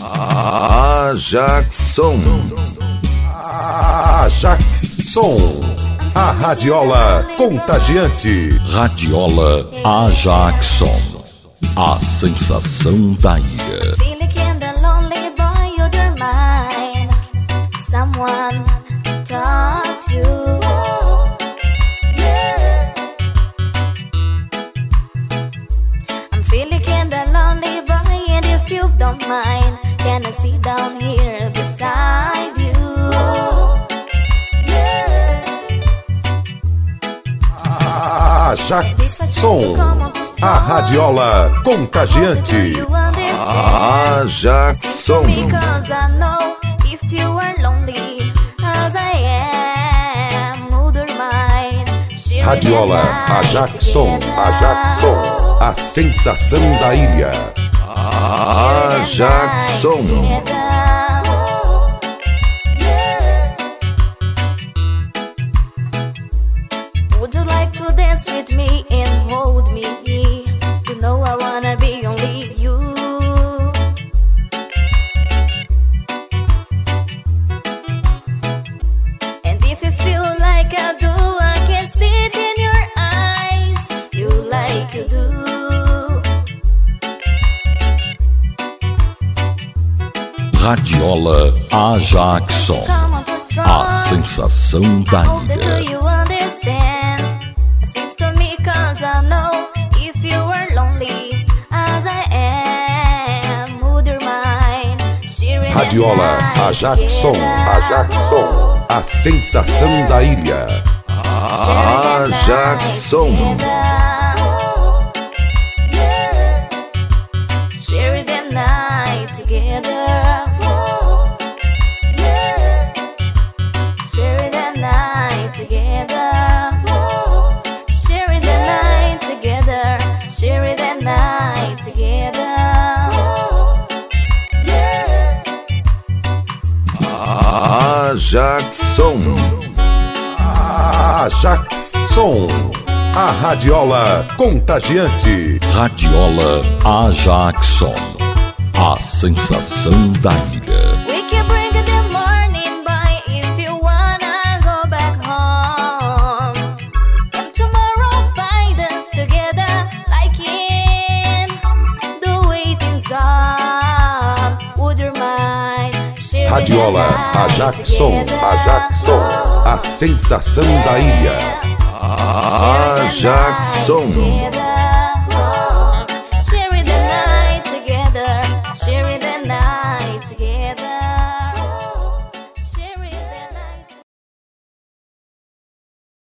Ajaxson. Ajaxson, a radiola contagiante. Radiola Ajaxson, a sensação da ilha. Someone taught you. I'm feeling kinda lonely, boy, and if you don't mind, can I sit down here beside you? Ajaxson, a radiola contagiante. Ajaxson. Because I know if you are lonely as I am, mother mine. Radiola Ajaxson, Ajaxson, a sensação da ilha. Ajaxson. Would you like to dance with me and hold me? You know I wanna be only you. And if you feel like I do, I can see it in your eyes. You like you do. Radiola Ajaxson, a sensação da Do ilha. you understand? It seems to me cause I know if you are lonely as I am, would you mind sharing the Radiola night Ajaxson, together? Ajaxson, a sensação da ilha. Sharing the night Ajaxson. together. Sharing the night together. Sharing the night together. Sharing the night together. Sharing the night together. Ajaxson. Ajaxson, a radiola contagiante. Radiola Ajaxson, a sensação da ilha. We can bring the morning by if you wanna go back home. And tomorrow find us together like in the waiting zone. Would you mind sharing Radiola the night Ajaxson, together? Ajaxson, a sensação da ilha. Ajaxson.